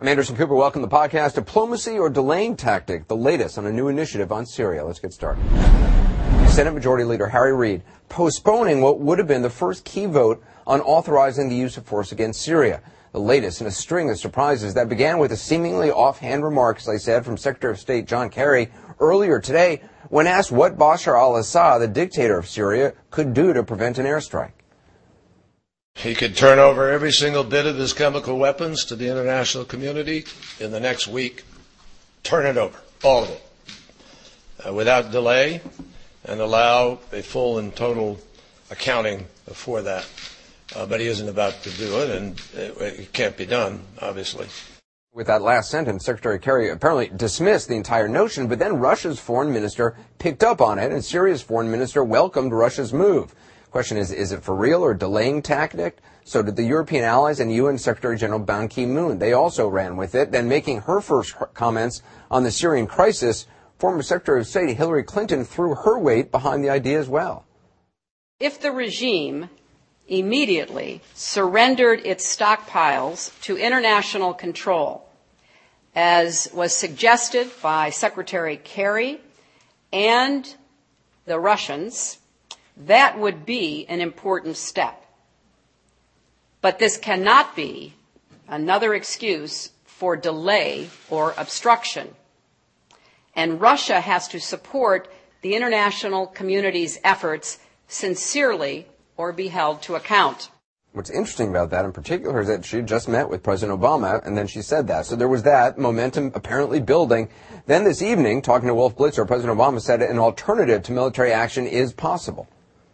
I'm Anderson Cooper. Welcome to the podcast, Diplomacy or Delaying Tactic, the latest on a new initiative on Syria. Let's get started. Senate Majority Leader Harry Reid postponing what would have been the first key vote on authorizing the use of force against Syria. The latest in a string of surprises that began with a seemingly offhand remark, as I said, from Secretary of State John Kerry earlier today when asked what Bashar al-Assad, the dictator of Syria, could do to prevent an airstrike. He could turn over every single bit of his chemical weapons to the international community in the next week. Turn it over, all of it, without delay, and allow a full and total accounting for that. But he isn't about to do it, and it can't be done, obviously. With that last sentence, Secretary Kerry apparently dismissed the entire notion, but then Russia's foreign minister picked up on it, and Syria's foreign minister welcomed Russia's move. Question is it for real or delaying tactic? So did the European allies and UN Secretary General Ban Ki-moon. They also ran with it. Then making her first comments on the Syrian crisis, former Secretary of State Hillary Clinton threw her weight behind the idea as well. If the regime immediately surrendered its stockpiles to international control, as was suggested by Secretary Kerry and the Russians, that would be an important step. But this cannot be another excuse for delay or obstruction. And Russia has to support the international community's efforts sincerely or be held to account. What's interesting about that in particular is that she just met with President Obama, and then she said that. So there was that momentum apparently building. Then this evening, talking to Wolf Blitzer, President Obama said an alternative to military action is possible.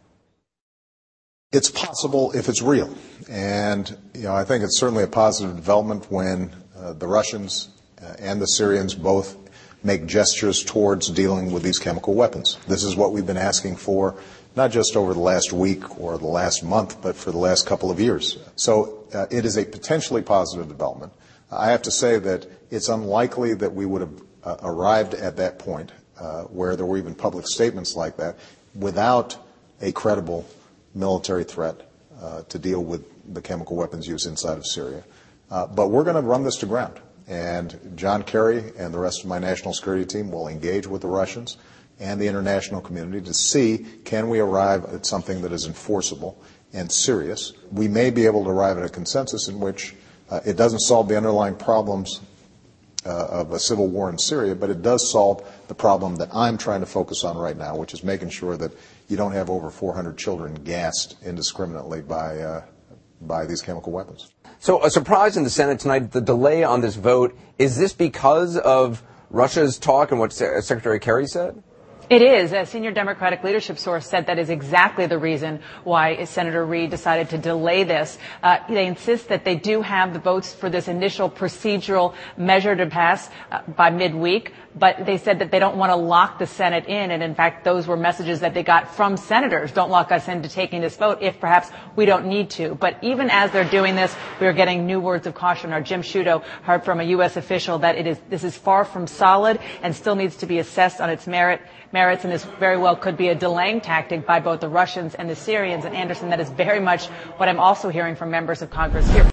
It's possible if it's real. And, I think it's certainly a positive development when the Russians and the Syrians both make gestures towards dealing with these chemical weapons. This is what we've been asking for, not just over the last week or the last month, but for the last couple of years. So it is a potentially positive development. I have to say that it's unlikely that we would have arrived at that point where there were even public statements like that without a credible military threat to deal with the chemical weapons use inside of Syria. But we're going to run this to ground. And John Kerry and the rest of my national security team will engage with the Russians and the international community to see, can we arrive at something that is enforceable and serious? We may be able to arrive at a consensus in which it doesn't solve the underlying problems of a civil war in Syria, but it does solve the problem that I'm trying to focus on right now, which is making sure that you don't have over 400 children gassed indiscriminately by these chemical weapons. So a surprise in the Senate tonight, the delay on this vote. Is this because of Russia's talk and what Secretary Kerry said? It is. A senior Democratic leadership source said that is exactly the reason why Senator Reid decided to delay this. They insist that they do have the votes for this initial procedural measure to pass by midweek, but they said that they don't want to lock the Senate in. And in fact, those were messages that they got from senators. Don't lock us into taking this vote if perhaps we don't need to. But even as they're doing this, we are getting new words of caution. Our Jim Sciutto heard from a U.S. official that this is far from solid and still needs to be assessed on its merits, and this very well could be a delaying tactic by both the Russians and the Syrians. And Anderson, that is very much what I'm also hearing from members of Congress here.